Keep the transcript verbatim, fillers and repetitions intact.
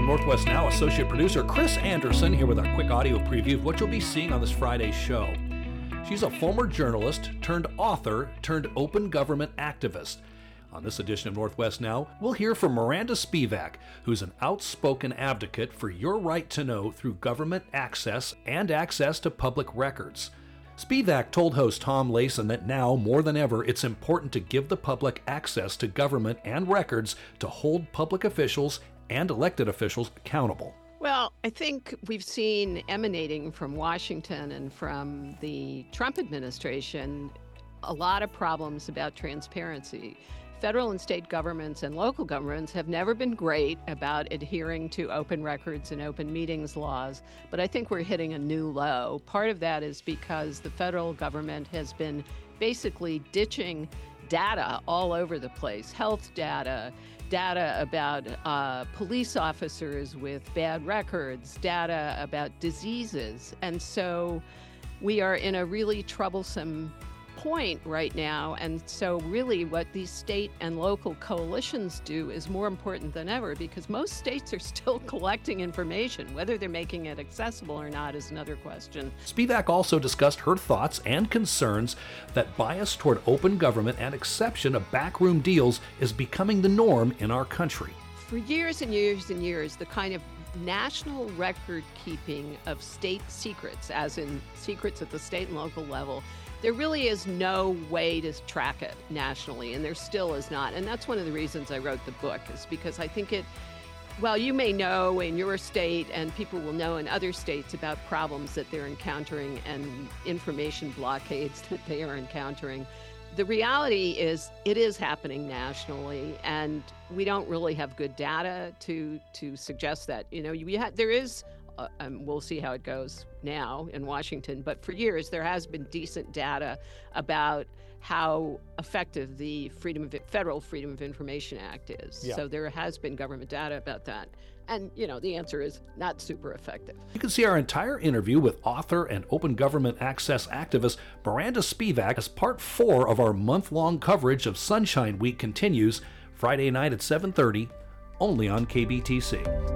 I'm Northwest Now associate producer Chris Anderson here with our quick audio preview of what you'll be seeing on this Friday's show. She's a former journalist turned author turned open government activist. On this edition of Northwest Now, we'll hear from Miranda Spivak, who's an outspoken advocate for your right to know through government access and access to public records. Spivak told host Tom Layson that now, more than ever, it's important to give the public access to government and records to hold public officials and elected officials accountable. Well, I think we've seen emanating from Washington and from the Trump administration a lot of problems about transparency. Federal and state governments and local governments have never been great about adhering to open records and open meetings laws, but I think we're hitting a new low. Part of that is because the federal government has been basically ditching data all over the place, health data, data about uh, police officers with bad records, data about diseases. And so we are in a really troublesome point right now. And so really what these state and local coalitions do is more important than ever, because most states are still collecting information. Whether they're making it accessible or not is another question. Spivak also discussed her thoughts and concerns that bias toward open government and exception of backroom deals is becoming the norm in our country. For years and years and years, the kind of national record keeping of state secrets, as in secrets at the state and local level, there really is no way to track it nationally, and there still is not. And that's one of the reasons I wrote the book, is because I think it, well, you may know in your state and people will know in other states about problems that they're encountering and information blockades that they are encountering. The reality is it is happening nationally, and we don't really have good data to to suggest that. You know, we ha- there is Uh, um, we'll see how it goes now in Washington. But for years, there has been decent data about how effective the Freedom of Federal Freedom of Information Act is. Yeah. So there has been government data about that. And, you know, the answer is not super effective. You can see our entire interview with author and open government access activist Miranda Spivak as part four of our month-long coverage of Sunshine Week continues Friday night at seven thirty, only on K B T C.